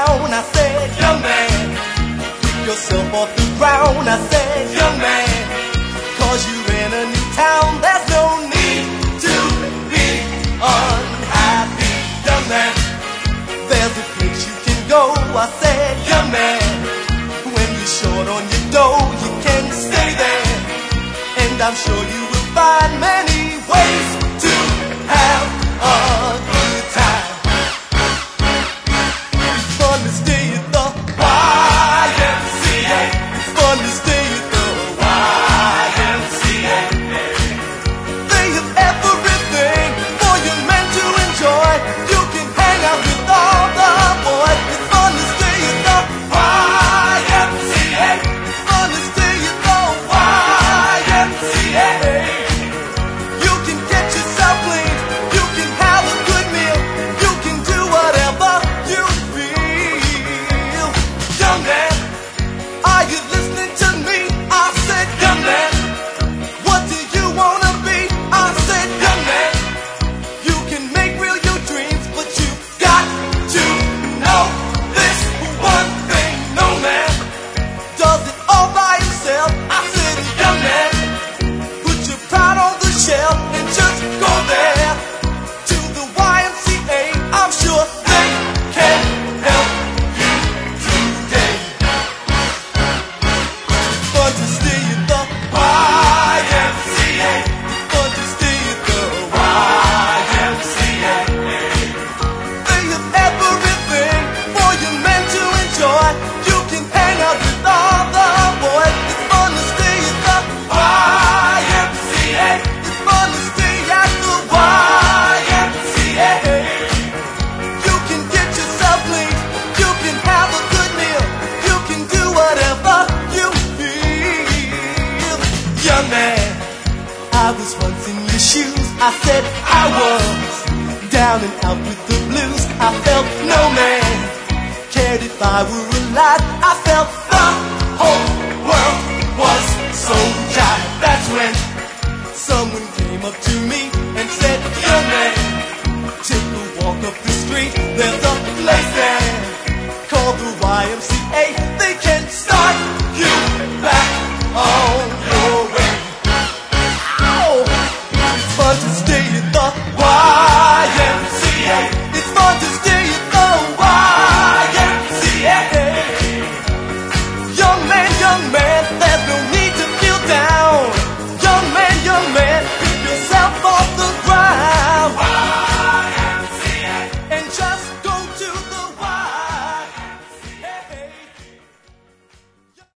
town. I said, young man, pick yourself off the ground. I said, young man, 'cause you're in a new town. There's no need to be unhappy, young man. There's a place you can go. I said, young man, when you're short on your dough, you can stay there, and I'm sure you will find many ways to have a good time. It's fun to stay at the YMCA. It's fun to stay at the YMCA. They have everything for young men to enjoy. You can hang out with all the boys. It's fun to stay at the YMCA. It's fun to stay at the YMCA. You can get yourself clean. You can have a good meal. You can do whatever you feel. Young man, are you listening to me? I said, young man, what do you wanna be? I said, young man, you can make real your dreams, but you got to know this one thing. No man does it all by himself. I said, young man, put your pride on the shelf and just go there to the YMCA. I'm sure they can help you today. It's fun to stay at the YMCA. It's fun to stay at the YMCA. They have everything for you men to enjoy. You can hang out with all the boys. It's fun to stay at the YMCA. It's fun to stay at the YMCA. You can get yourself clean. You can have a good meal. You can do whatever you feel. Young man, I was once in your shoes. I said I was down and out with the blues. I felt no man cared if I were alive. I felt the whole world was so jive. That's when someone came up to me and said, young man, take a walk up the street. There's a place there called the YMCA.